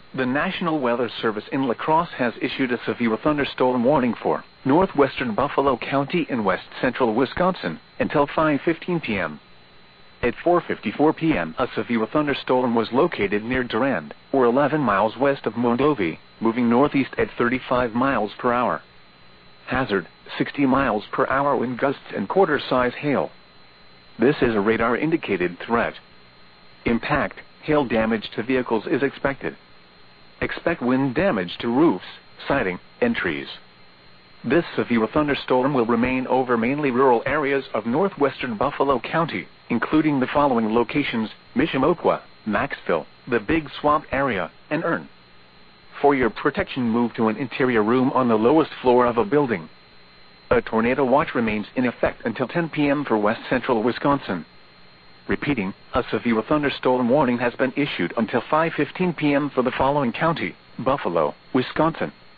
The National Weather Service in La Crosse has issued a severe thunderstorm warning for northwestern Buffalo County and west central Wisconsin until 5:15 p.m. At 4:54 p.m. a severe thunderstorm was located near Durand, or 11 miles west of Mondovi, moving northeast at 35 miles per hour. Hazard, 60 miles per hour wind gusts and quarter-size hail. This is a radar-indicated threat. Impact, hail damage to vehicles is expected. Expect wind damage to roofs, siding, and trees. This severe thunderstorm will remain over mainly rural areas of northwestern Buffalo County, including the following locations: Mishimoqua, Maxville, the Big Swamp area, and Ern. For your protection, move to an interior room on the lowest floor of a building. A tornado watch remains in effect until 10 p.m. for west central Wisconsin. Repeating, a severe thunderstorm warning has been issued until 5:15 p.m. for the following county: Buffalo, Wisconsin,